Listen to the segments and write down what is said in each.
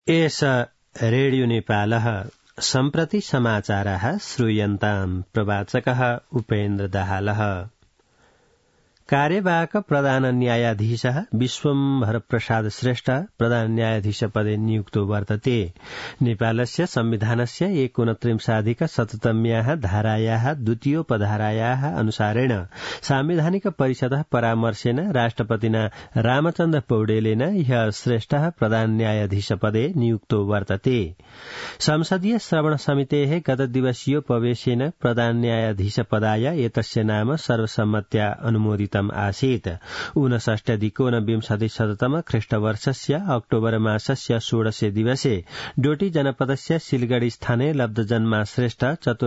एष रेडियो नेपालः सम्प्रति समाचाराः श्रूयन्ताम्। प्रवाचकः उपेन्द्र दाहालः। कार्यवाहक प्रधान न्यायाधीशः विश्वम्भर प्रसाद श्रेष्ठ प्रधान न्यायाधीश पदे नियुक्तो वर्तते। नेपालस्य संविधानस्य 29अधिक-शततम्याः धारायाः द्वितीयोपधारायाः अनुसारेण साम्विधानिक परिषदः परामर्शेन राष्ट्रपतिना रामचन्द्र पौडेलेन ह्यः श्रेष्ठः प्रधान न्यायाधीश पदे नियुक्तो वर्तते। संसदीय श्रवण समितेः गतदिवसीयोपवेशेन प्रधान न्यायाधीश पदाय एतस्य नाम सर्वसम्मत्या अनुमोदितम् आसीत्। 59-29 ख्रीष्टवर्षस्य अक्टोबर मासस्य 16 दिवसे डोटी जनपदस्य सिलगढ़ी स्थाने लब्धजन्मा श्रेष्ठ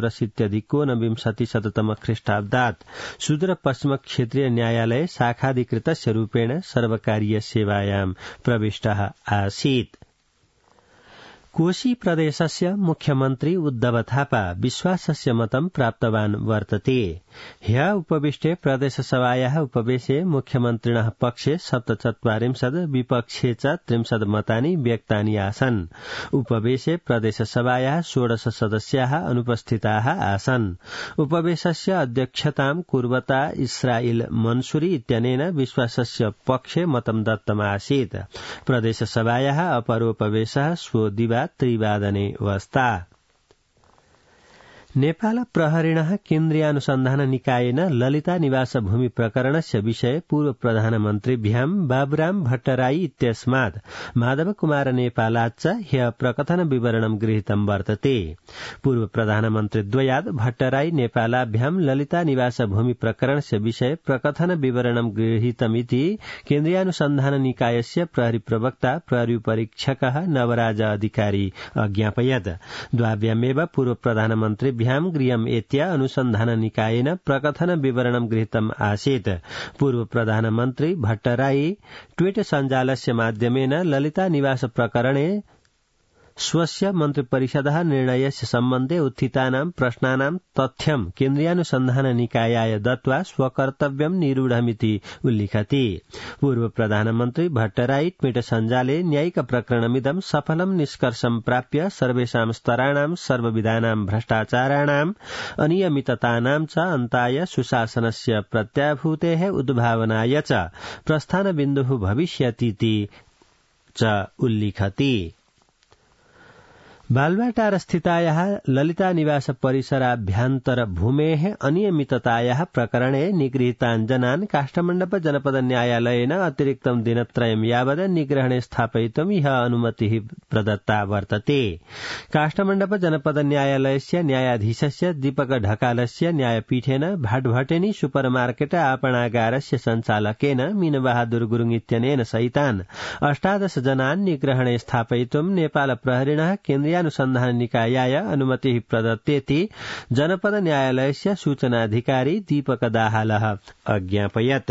84-29 ख्रीष्टाब्दात् सुदूरपश्चिम क्षेत्रीय न्यायालय शाखाधिकृतस्य रूपेण सर्वकारीय सेवायां प्रविष्टः आसीत्। कोशी प्रदेशस्य मुख्यमन्त्री उद्धव थापा विश्वासस्य मतं प्राप्तवान् वर्तते। ह्यः उपविष्टे प्रदेशसभायाः उपवेशे मुख्यमन्त्रिणः पक्षे 47 विपक्षे च 30 मतानि व्यक्तानि आसन्। उपवेशे प्रदेशसभायाः 16 सदस्याः अनुपस्थिताः आसन्। उपवेशस्य अध्यक्षतां कुर्वता इस्राइल मंसूरी इत्यनेन विश्वासस्य पक्षे मतं दत्तमासीत्। प्रदेशसभायाः अपरोपवेशः श्वो दिवा 3 वस्ता। नेपाल प्रहरिणः केन्द्रीयानुसन्धान निकायेन ललिता निवास भूमि प्रकरणस्य विषये पूर्व प्रधानमन्त्रिभ्यां बाबुराम भट्टराई इत्यस्मात् माधव कुमार नेपालाच्च ह्यः प्रकथन विवरणं गृहीतं वर्तते। पूर्व प्रधानमन्त्रिद्वयात् भट्टराई नेपालाभ्यां ललिता निवास भूमि प्रकरणस्य विषये प्रकथन विवरणं गृहीतमिति केन्द्रीयानुसन्धान निकायस्य प्रहरी प्रवक्ता प्रहरी परीक्षकः नवराज अधिकारी अज्ञापयत्। द्वाभ्यामेव पूर्व प्रधानमन्त्री गृहम् एत्या अनुसन्धान निकायेन प्रकथन विवरणं गृहीतम् आसीत्। पूर्व प्रधानमन्त्री भट्टराई ट्वीट सञ्जालस्य माध्यमेन ललिता निवास प्रकरणे स्वस्य मन्त्रिपरिषदः निर्णयस्य सम्बन्धे उत्थितानां प्रश्नानां तथ्यं केन्द्रीयानुसन्धान निकायाय दत्त्वा स्वकर्तव्यं निरूढमिति उल्लिखति। पूर्व प्रधानमन्त्री भट्टराई ट्वीट सञ्जाले न्यायिक प्रकरणमिदं सफलं निष्कर्षं प्राप्य सर्वेषां स्तराणां सर्वविधानां भ्रष्टाचाराणां अनियमिततानां च अन्ताय सुशासनस्य प्रत्याभूतेः उद्भावनाय च प्रस्थानबिन्दुः भविष्यतीति च उल्लिखति। बालुवाटार स्थितायाः ललिता निवास परिसराभ्यन्तर भूमेः अनियमिततायाः प्रकरणे निगृहीतान् जनान् काष्ठमण्डप जनपद न्यायालयेन अतिरिक्तं दिनत्रयं यावत् निग्रहणे स्थापयितुं ह्यः अनुमतिः प्रदत्ता वर्तते। काष्ठमण्डप जनपद न्यायालयस्य न्यायाधीशस्य दीपक ढकालस्य न्यायपीठेन भाटभटेनी सुपरमार्केट आपणागारस्य सञ्चालकेन मीनबहादुर गुरुङ इत्यनेन सहितान् 18 जनान् निग्रहणे स्थापयितुं नेपाल प्रहरिणः केन्द्रीयानुसन्धान निकायाय अनुमतिः प्रदत्तेति जनपद न्यायालयस्य सूचनाधिकारी दीपक दाहालः अज्ञापयत्।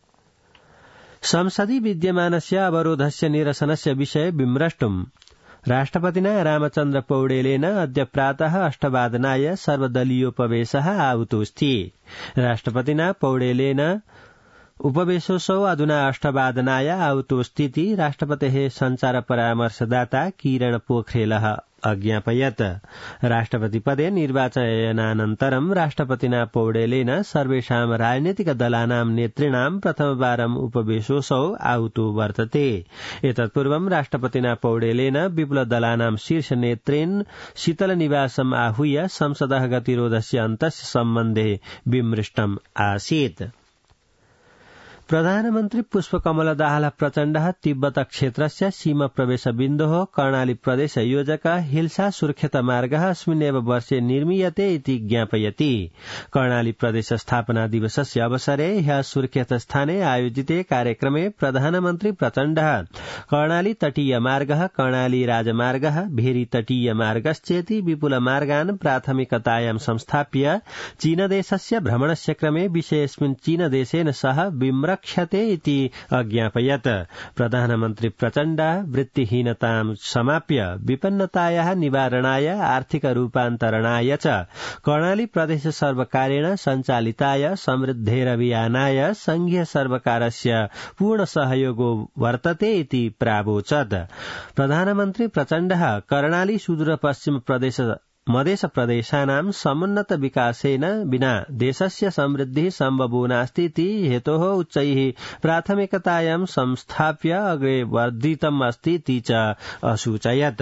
संसदि विद्यमानस्य अवरोधस्य निरसनस्य विषये विमृष्टुम् राष्ट्रपतिना रामचन्द्र पौडेलेन अद्य प्रातः 8 सर्वदलीयोपवेशः आहूतोऽस्ति। राष्ट्रपतिना पौडेलेन उपवेशोऽसौ अधुना 8 आहूतोऽस्तीति राष्ट्रपतेः सञ्चार परामर्शदाता किरण पोखरेलः अज्ञापयत्। राष्ट्रपतिपदे निर्वाचनानन्तरं राष्ट्रपतिना पौडेलेन सर्वेषां राजनीतिक दलानां नेतृणां प्रथमवारम् उपवेशोऽसौ आहूतो वर्तते। एतत्पूर्वं राष्ट्रपतिना पौडेलेन विप्लवदलानां शीर्ष नेतॄन् शीतलनिवासम् आहूय संसदः गतिरोधस्य अन्तस्य सम्बन्धे विमृष्टम् आसीत्। प्रधानमन्त्री पुष्पकमल दाहाल प्रचण्डः तिब्बत क्षेत्रस्य सीमा प्रवेश बिन्दोः कर्णाली प्रदेश योजक हिल्सा सुर्खेत मार्गः अस्मिन्नेव वर्षे निर्मीयते इति ज्ञापयति। कर्णाली प्रदेश स्थापना दिवसस्य अवसरे ह्यः सुर्खेत स्थाने आयोजिते कार्यक्रमे प्रधानमन्त्री प्रचण्डः कर्णाली तटीय मार्गः कर्णाली राजमार्गः भेरी तटीय मार्गश्चेति विपुलमार्गान् प्राथमिकतायां संस्थाप्य चीनदेशस्य भ्रमणस्य क्रमे विषयेऽस्मिन् चीनदेशेन सह विम्र लक्ष्यते इति अज्ञापयत्। प्रधानमन्त्री प्रचण्ड वृत्तिहीनतां समाप्य विपन्नतायाः निवारणाय आर्थिक रूपान्तरणाय च कर्णाली प्रदेश सर्वकारेण सञ्चालिताय समृद्धेरभियानाय संघीय सर्वकारस्य पूर्ण सहयोगो वर्तते इति प्रावोचत्। प्रधानमन्त्री प्रचण्डः कर्णाली सुदूरपश्चिम प्रदेश मधेश प्रदेशानां समुन्नत विकासेन विना देशस्य समृद्धिः सम्भवो नास्ति इति हेतोः उच्चैः प्राथमिकतायां संस्थाप्य अग्रे वर्धितम् अस्ति इति च असूचयत्।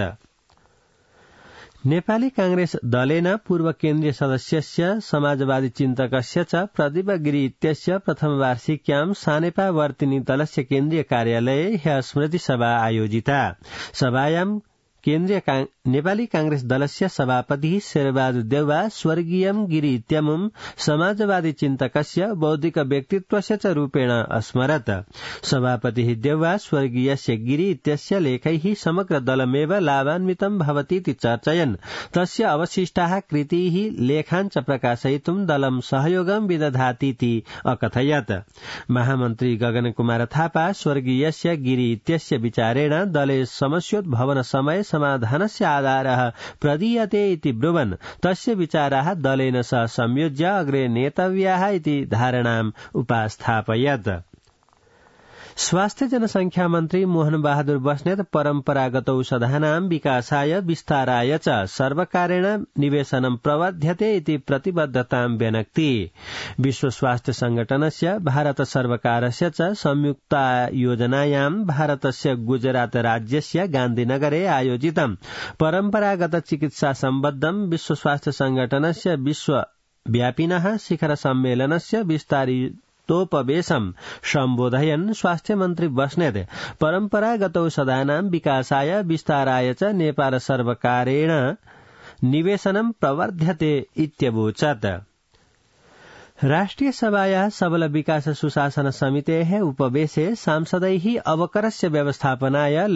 नेपाली कांग्रेस दलेन पूर्व केन्द्रीय सदस्यस्य समाजवादी चिन्तकस्य च प्रदीप गिरी इत्यस्य प्रथमवार्षिक्यां सानेपा वर्तिनी दलस्य केन्द्रीय कार्यालये ह्यः स्मृति सभा आयोजिता। सभायां नेपाली कांग्रेस दलस्य सभापति शेरबहादुर देउवा स्वर्गीयं गिरी इत्यमुं समाजवादी चिन्तकस्य बौद्धिक व्यक्तित्वस्य च रूपेण अस्मरत्। सभापतिः देउवा स्वर्गीयस्य गिरी इत्यस्य लेखैः समग्र दलमेव लाभान्वितं भवति इति चर्चयन् तस्य अवशिष्टाः कृतीः लेखान् च प्रकाशयितुं दलं सहयोगं विदधाति इति अकथयत्। महामन्त्री गगन कुमार थापा स्वर्गीयस्य गिरी इत्यस्य विचारेण दले समस्योद्भवन समय समाधानस्य आधारः प्रदीयते इति ब्रुवन् तस्य विचाराः दलेन सह संयोज्य अग्रे नेतव्याः इति धारणाम् उपास्थापयत्। स्वास्थ्य जनसंख्या मन्त्री मोहन बहादुर बस्नेत परम्परागत औषधानां विकासाय विस्ताराय च सर्वकारेण निवेशनं प्रवर्ध्यते इति प्रतिबद्धतां व्यनक्ति। विश्व स्वास्थ्य संगठनस्य भारत सर्वकारस्य च संयुक्तायोजनायां भारतस्य गुजरात राज्यस्य गान्धीनगरे आयोजितं परम्परागत चिकित्सा सम्बद्धं विश्व स्वास्थ्य संगठनस्य विश्वव्यापिनः शिखर सम्मेलनस्य विस्तारितोपवेशं सम्बोधयन् स्वास्थ्य मन्त्री बस्नेत परम्परागत औषधानां विकासाय विस्ताराय च नेपाल सर्वकारेण निवेशनं प्रवर्ध्यते इत्यवोचत्। राष्ट्रिय सभायाः सबल विकास सुशासन समितेः उपवेशे सांसदैः अवकरस्य व्यवस्थापनाय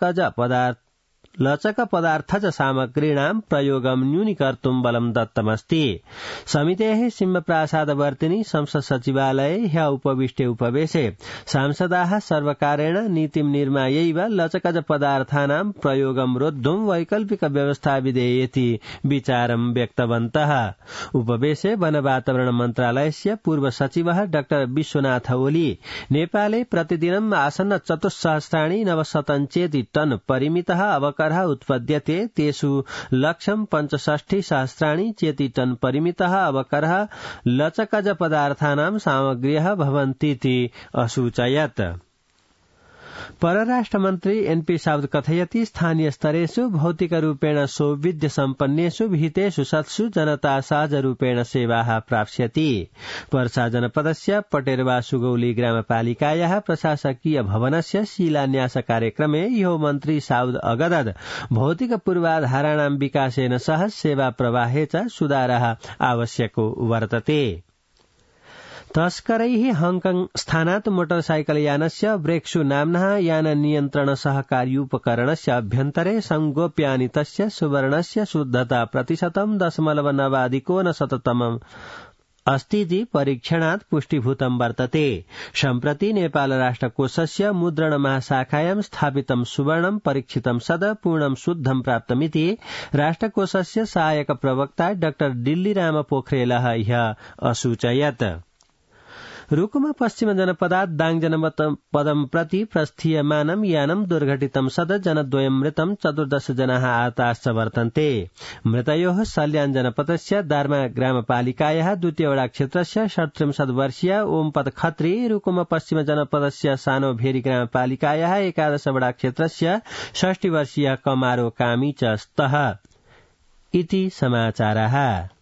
लचक पदार्थज सामग्रीणां प्रयोगं न्यूनीकर्तुं बलं दत्तमस्ति। समितेः सिंहप्रासादवर्तिनी संसद सचिवालये ह्यः उपविष्टे उपवेशे सांसदाः सर्वकारेण नीतिं निर्मायैव लचकज पदार्थानां प्रयोगं रोद्धुं वैकल्पिक व्यवस्था विधेयेति विचारं व्यक्तवन्तः। उपवेशे वन वातावरण मन्त्रालयस्य पूर्व सचिवः डाक्टर विश्वनाथ ओली नेपाले प्रतिदिनं आसन्न 4,000 नवशतञ्चेति टन परिमितः अवकरः उत्पद्यते तेषु लक्ष्यं 65,000 चेति टन परिमितः अवकरः लचकज पदार्थानां सामग्र्यः भवन्तीति असूचयत्। परराष्ट्रमन्त्री एनपी साउद कथयति स्थानीय स्तरेषु भौतिकरूपेण सौविध्य सम्पन्नेषु विहितेषु सत्सु जनता सहजरूपेण सेवाः प्राप्स्यति। पर्सा जनपदस्य पटेरवा सुगौली ग्रामपालिकायाः प्रशासकीय भवनस्य शिलान्यास कार्यक्रमे यो मन्त्री साउद अगदद भौतिक पूर्वाधाराणां विकासेन सह सेवा प्रवाहे च सुधारः आवश्यको वर्तते। तस्करैः हांगकांग स्थानात् मोटरसाइकल यानस्य ब्रेक्सु नाम्नः यान नियन्त्रण सहकार्योपकरणस्य अभ्यन्तरे संगोप्यानितस्य सुवर्णस्य शुद्धता प्रतिशतं 0.9 अस्तीति परीक्षणात् पुष्टिभूतं वर्तते। सम्प्रति नेपाल राष्ट्रकोषस्य मुद्रण महाशाखायां स्थापितं सुवर्णं परीक्षितं सद पूर्णं शुद्धं प्राप्तमिति राष्ट्रकोषस्य सहायक प्रवक्ता डाक्टर दिल्लीराम पोखरेलः ह्यः असूचयत्। रुकुमा पश्चिम जनपदात् दाङ जनपदं प्रति प्रस्थीयमानं यानं दुर्घटितं सद जनद्वयं मृतं 14 जनाः आहताश्च वर्तन्ते। मृतयोः सल्यान जनपदस्य दार्मा ग्रामपालिकायाः द्वितीय वडा क्षेत्रस्य 37 वर्षीय ओमपद खत्री, रुकुमा पश्चिम जनपदस्य सानो भेरी ग्रामपालिकायाः 11 वडा क्षेत्रस्य 60 वर्षीय कमारो कामी च स्तः इति समाचारः।